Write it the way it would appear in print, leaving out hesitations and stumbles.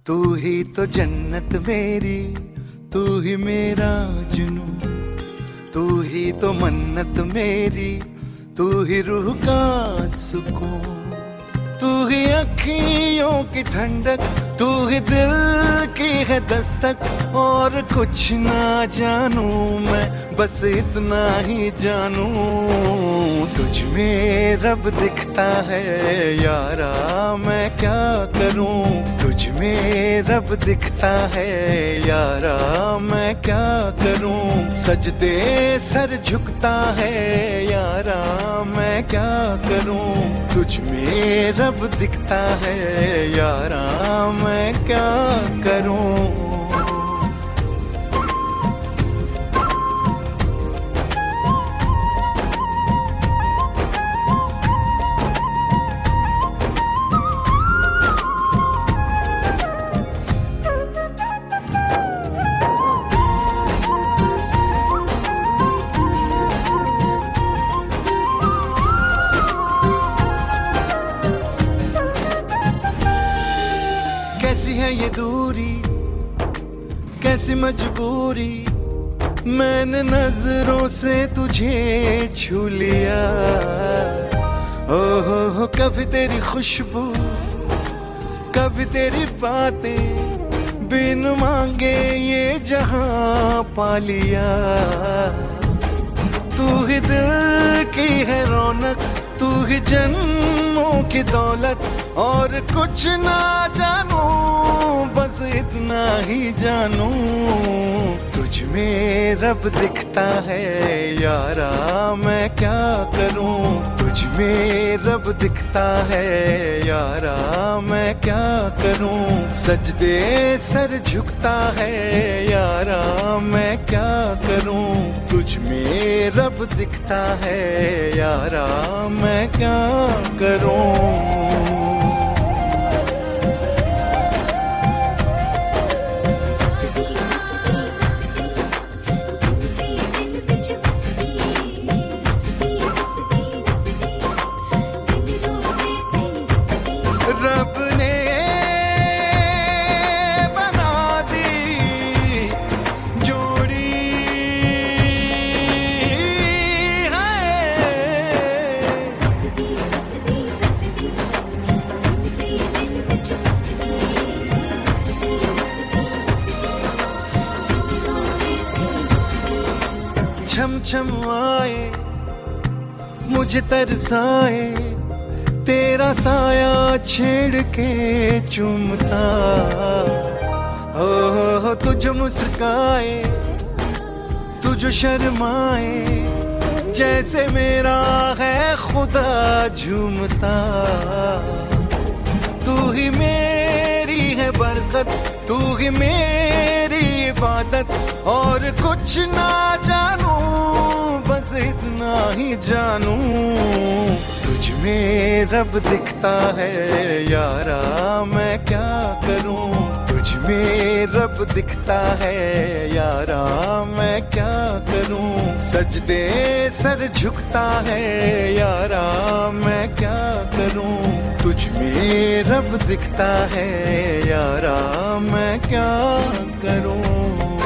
तू ही तो जन्नत मेरी, तू ही मेरा जुनू, तू ही तो मन्नत मेरी, तू ही रूह का सुकून, तू ही अखियों की ठंडक, तू ही दिल की है दस्तक। और कुछ ना जानू मैं, बस इतना ही जानू, तुझ में रब दिखता है यारा, मैं क्या करूं। तुझ में रब दिखता है यारा, मैं क्या करूं। सजदे सर झुकता है यारा, मैं क्या करूं। तुझ में रब दिखता है यारा, मैं क्या करूं। कैसी है ये दूरी, कैसी मजबूरी, मैंने नजरों से तुझे छू लिया। हो कभी तेरी खुशबू, कभी तेरी बातें, बिन मांगे ये जहां पा लिया। तू ही दिल की है रौनक, तू ही जन्मों की दौलत। और कुछ ना जानू, बस इतना ही जानू, तुझ में रब दिखता है यारा, मैं क्या करूं। तुझ में रब दिखता है यारा, मैं क्या करूं। सजदे सर झुकता है यारा, मैं क्या करूं। तुझ में रब दिखता है यारा, मैं क्या करूं। रब ने बना दी जोड़ी छम छम आए, मुझे तरसाए, तेरा साया छेड़ के चूमता। हो तुझ मुस्काए, तुझ शर्माए, जैसे मेरा है खुदा झूमता। तू ही मेरी है बरकत, तू ही मेरी इबादत। और कुछ ना जानू, बस इतना ही जानू, तुझ में रब दिखता है यारा, मैं क्या करूं। तुझ में रब दिखता है यारा, मैं क्या करूं। सजदे सर झुकता है यारा, मैं क्या करूं। तुझ में रब दिखता है यारा, मैं क्या करूं।